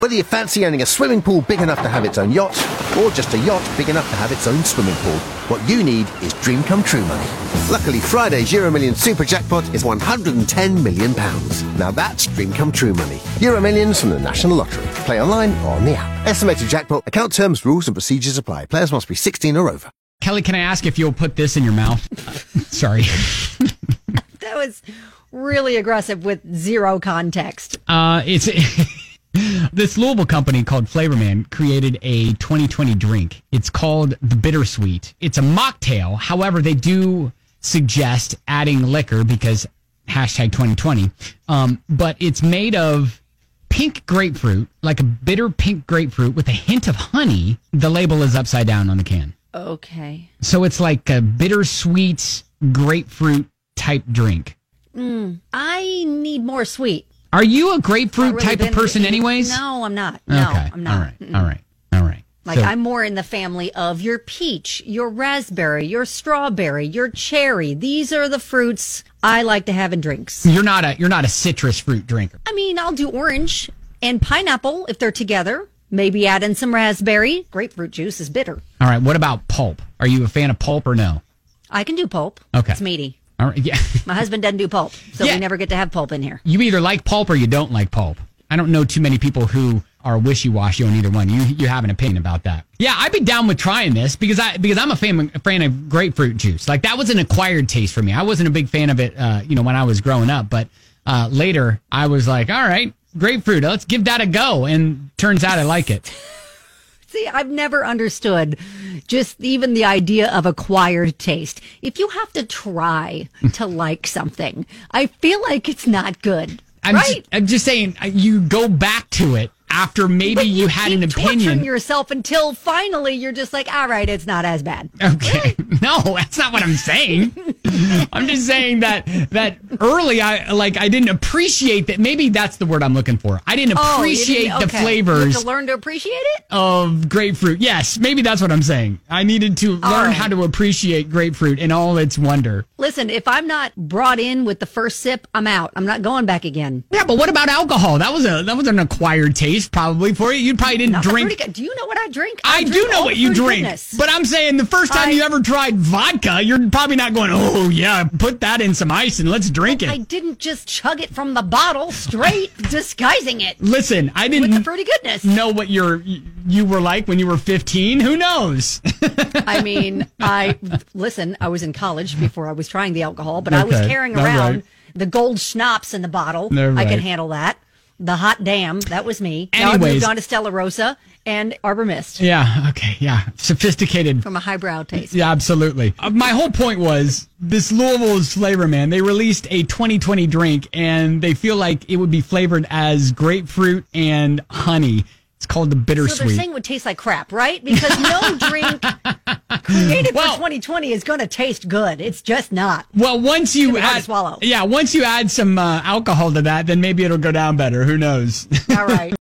Whether you fancy owning a swimming pool big enough to have its own yacht, or just a yacht big enough to have its own swimming pool, what you need is Dream Come True money. Luckily, Friday's Euro Millions Super Jackpot is £110 million. Now that's Dream Come True money. Euro Millions from the National Lottery. Play online or on the app. Estimated jackpot. Account terms, rules and procedures apply. Players must be 16 or over. Kelly, can I ask if you'll put this in your mouth? Sorry. That was really aggressive with zero context. It's this Louisville company called Flavorman created a 2020 drink. It's called the Bittersweet. It's a mocktail. However, they do suggest adding liquor because hashtag 2020. But it's made of pink grapefruit, like a bitter pink grapefruit with a hint of honey. The label is upside down on the can. Okay. So it's like a bittersweet grapefruit type drink. I need more sweet. Are you a grapefruit type of person anyways? No, I'm not. No, okay. I'm not. All right. Like, I'm more in the family of your peach, your raspberry, your strawberry, your cherry. These are the fruits I like to have in drinks. You're not a citrus fruit drinker. I mean, I'll do orange and pineapple if they're together. Maybe add in some raspberry. Grapefruit juice is bitter. All right. What about pulp? Are you a fan of pulp or no? I can do pulp. Okay. It's meaty. All right. Yeah. My husband doesn't do pulp, so we never get to have pulp in here. You either like pulp or you don't like pulp. I don't know too many people who are wishy-washy on either one. You have an opinion about that. Yeah, I'd be down with trying this because I'm a fan of grapefruit juice. Like, that was an acquired taste for me. I wasn't a big fan of it, when I was growing up. But later, I was like, all right, grapefruit, let's give that a go. And turns out I like it. See, I've never understood just even the idea of acquired taste. If you have to try to like something, I feel like it's not good. I'm just saying, you go back to it after maybe you had an opinion. Torturing yourself until finally you're just like, all right, it's not as bad. Okay. No, that's not what I'm saying. I'm just saying that early I didn't appreciate that. Maybe that's the word I'm looking for. I didn't appreciate the flavors. You have to learn to appreciate it? Of grapefruit. Yes, maybe that's what I'm saying. I needed to learn how to appreciate grapefruit in all its wonder. Listen, if I'm not brought in with the first sip, I'm out. I'm not going back again. Yeah, but what about alcohol? That was an acquired taste probably for you. You probably didn't drink. Do you know what I drink? I do know what you drink. Goodness. But I'm saying the first time you ever tried vodka, you're probably not going, oh, yeah, put that in some ice and let's drink it. I didn't just chug it from the bottle straight, disguising it. Listen, I didn't with the fruity goodness. Know what you were like when you were 15. Who knows? I mean, I was in college before I was trying the alcohol, but I was carrying around the gold schnapps in the bottle. I could handle that. The hot damn, that was me. Now I've moved on to Stella Rosa and Arbor Mist. Yeah, okay, yeah. Sophisticated. From a highbrow taste. Yeah, absolutely. My whole point was, this Louisville's Flavorman, they released a 2020 drink, and they feel like it would be flavored as grapefruit and honey. It's called the Bittersweet. So they're saying it would taste like crap, right? Because no drink created for 2020 is going to taste good. It's just not. Well, once you add some alcohol to that, then maybe it'll go down better. Who knows? All right.